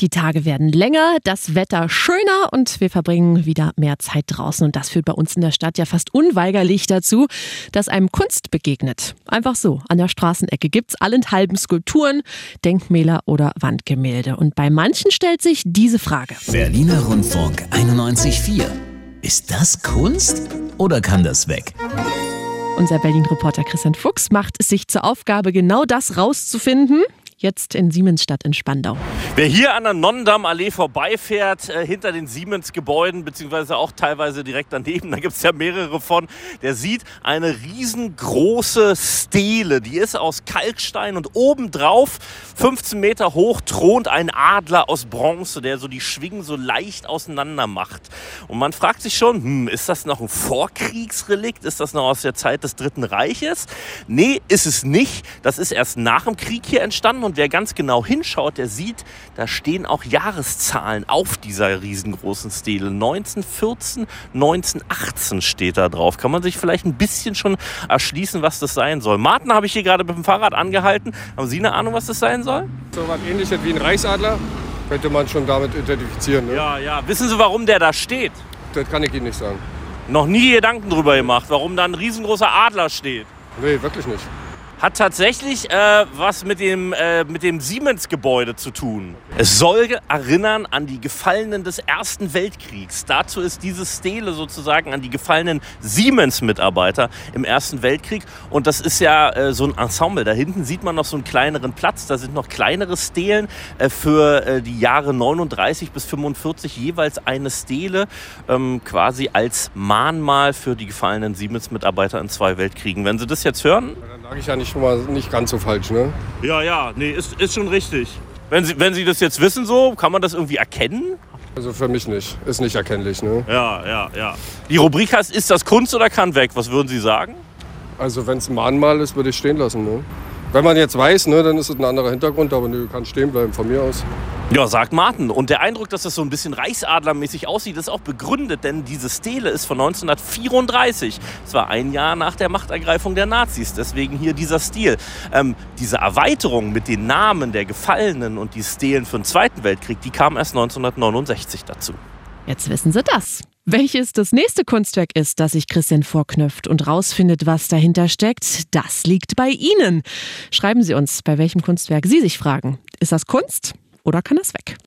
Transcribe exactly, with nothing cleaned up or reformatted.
Die Tage werden länger, das Wetter schöner und wir verbringen wieder mehr Zeit draußen. Und das führt bei uns in der Stadt ja fast unweigerlich dazu, dass einem Kunst begegnet. Einfach so, an der Straßenecke gibt's allenthalben Skulpturen, Denkmäler oder Wandgemälde. Und bei manchen stellt sich diese Frage. Berliner Rundfunk einundneunzig Komma vier. Ist das Kunst oder kann das weg? Unser Berlin-Reporter Christian Fuchs macht es sich zur Aufgabe, genau das rauszufinden. Jetzt in Siemensstadt in Spandau. Wer hier an der Nonnendammallee vorbeifährt, äh, hinter den Siemens-Gebäuden, beziehungsweise auch teilweise direkt daneben, da gibt es ja mehrere von, der sieht eine riesengroße Stele. Die ist aus Kalkstein und obendrauf, fünfzehn Meter hoch, thront ein Adler aus Bronze, der so die Schwingen so leicht auseinander macht. Und man fragt sich schon, hm, ist das noch ein Vorkriegsrelikt? Ist das noch aus der Zeit des Dritten Reiches? Nee, ist es nicht. Das ist erst nach dem Krieg hier entstanden. Und wer ganz genau hinschaut, der sieht, da stehen auch Jahreszahlen auf dieser riesengroßen Stele. neunzehnhundertvierzehn, neunzehnhundertachtzehn steht da drauf. Kann man sich vielleicht ein bisschen schon erschließen, was das sein soll. Martin habe ich hier gerade mit dem Fahrrad angehalten. Haben Sie eine Ahnung, was das sein soll? So was Ähnliches wie ein Reichsadler könnte man schon damit identifizieren. Ne? Ja, ja. Wissen Sie, warum der da steht? Das kann ich Ihnen nicht sagen. Noch nie Gedanken drüber gemacht, warum da ein riesengroßer Adler steht. Nee, wirklich nicht. Hat tatsächlich äh, was mit dem, äh, mit dem Siemens-Gebäude zu tun. Es soll erinnern an die Gefallenen des Ersten Weltkriegs. Dazu ist diese Stele sozusagen an die gefallenen Siemens-Mitarbeiter im Ersten Weltkrieg. Und das ist ja äh, so ein Ensemble. Da hinten sieht man noch so einen kleineren Platz. Da sind noch kleinere Stelen äh, für äh, die Jahre neununddreißig bis fünfundvierzig. Jeweils eine Stele ähm, quasi als Mahnmal für die gefallenen Siemens-Mitarbeiter in zwei Weltkriegen. Wenn Sie das jetzt hören... Dann lag ich ja nicht schon mal nicht ganz so falsch, ne? Ja, ja, nee, ist, ist schon richtig. Wenn Sie, wenn Sie das jetzt wissen so, kann man das irgendwie erkennen? Also für mich nicht. Ist nicht erkennlich, ne? Ja, ja, ja. Die Rubrik heißt, ist das Kunst oder kann weg? Was würden Sie sagen? Also wenn es ein Mahnmal ist, würde ich stehen lassen, ne? Wenn man jetzt weiß, ne, dann ist es ein anderer Hintergrund, aber ne, kann stehen bleiben von mir aus. Ja, sagt Martin. Und der Eindruck, dass das so ein bisschen Reichsadlermäßig aussieht, ist auch begründet, denn diese Stele ist von neunzehnhundertvierunddreißig. Das war ein Jahr nach der Machtergreifung der Nazis, deswegen hier dieser Stil. Ähm, diese Erweiterung mit den Namen der Gefallenen und die Stelen für den Zweiten Weltkrieg, die kam erst neunzehnhundertneunundsechzig dazu. Jetzt wissen Sie das. Welches das nächste Kunstwerk ist, das sich Christian vorknöpft und rausfindet, was dahinter steckt, das liegt bei Ihnen. Schreiben Sie uns, bei welchem Kunstwerk Sie sich fragen. Ist das Kunst oder kann das weg?